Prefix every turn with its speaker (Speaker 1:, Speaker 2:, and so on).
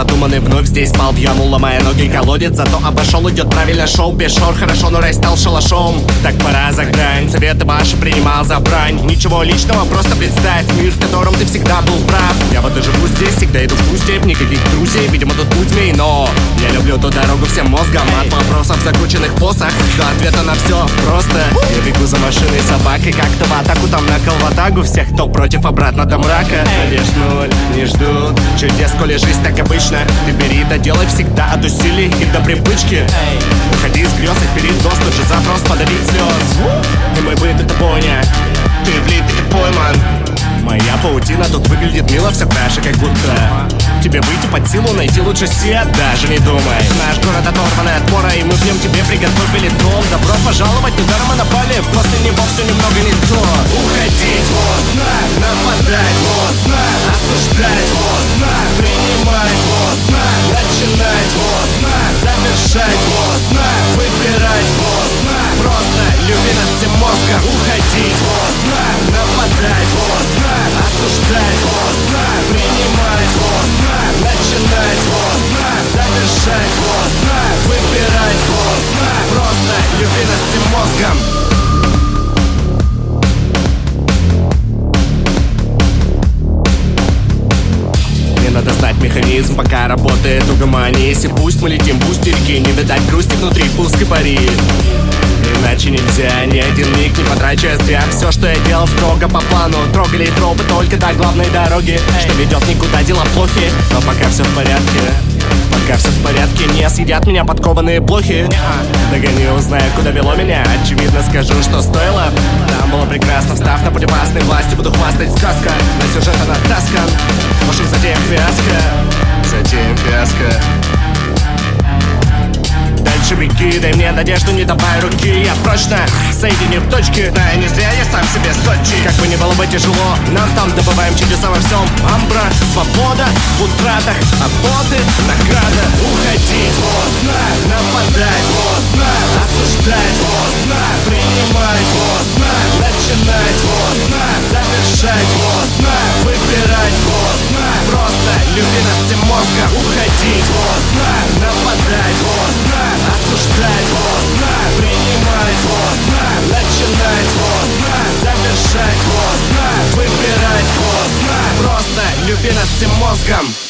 Speaker 1: продуманный вновь здесь пал пьяну, ломая ноги колодец. Зато обошел, идет правильно шоу, без шор, хорошо, но рай стал шалашом. Так пора за грань, советы ваши принимал за брань. Ничего личного, просто представь мир, в котором ты всегда был прав. Я вот и живу здесь, всегда иду в ту степь, никаких друзей, видимо тут путь змей. Но я люблю ту дорогу всем мозгом, от вопросов закрученных посох до ответа на все просто. Я бегу за машиной собакой, как-то в атаку, там накол в атаку всех, кто против, обратно до мрака. Надежд ноль, не ждут чудес, коли жизнь так обычно. Ты бери, да делай всегда от усилий и до привычки. Уходи из грез и вперед, ДОС, тут же запрос подавить слез. И мой быт это бойня, ты влит, ты пойман. Моя паутина тут выглядит мило, все краше, как будто тебе выйти под силу, найти лучше свет, даже не думай. Наш город оторванный от мора, и мы в нем тебе приготовили дом. Добро пожаловать, удар мы напали, после него все немного не то. Уходить поздно, нападать поздно, осуждать поздно, принимать поздно, начинать поздно, завершать поздно, выбирать поздно. Просто люби нас всем мозгом. Уходить поздно, нападать поздно, осуждать поздно, принимать поздно, начинать поздно, завершать поздно, выбирать поздно. Просто люби нас всем мозгом. Надо знать механизм, пока работает угомонись. Если пусть мы летим, пусть реки, не видать грусти внутри, пуск и пари. Иначе нельзя, ни один миг не потрачивая зря. Все, что я делал, строго по плану. Трогали тропы только до главной дороги, что ведет никуда, дела плохи. Но пока все в порядке, пока все в порядке, не съедят меня подкованные блохи. Догоню, узнаю, куда вело меня. Очевидно скажу, что стоило. Там было прекрасно, встав на путь опасной власти, буду хвастать сказка. На сюжет она таскан. В общем, затеем фиаско, затеем фиаско. Дальше беги, дай мне надежду, не давай руки. Я прочно соединю точки. Да, и не зря я сам себе Сочи. Как бы ни было бы тяжело, нам там добываем чудеса во всем. Амбра, свобода, в утратах, работы, награда. Уходить поздно, нападать поздно, осуждать поздно, принимать поздно, начинать поздно, завершать поздно, выбирать поздно. Просто люби нас всем мозгом. Уходить поздно, нападать поздно, осуждать поздно, принимать поздно, начинать поздно, завершать поздно, выбирать поздно. Просто люби нас всем мозгом.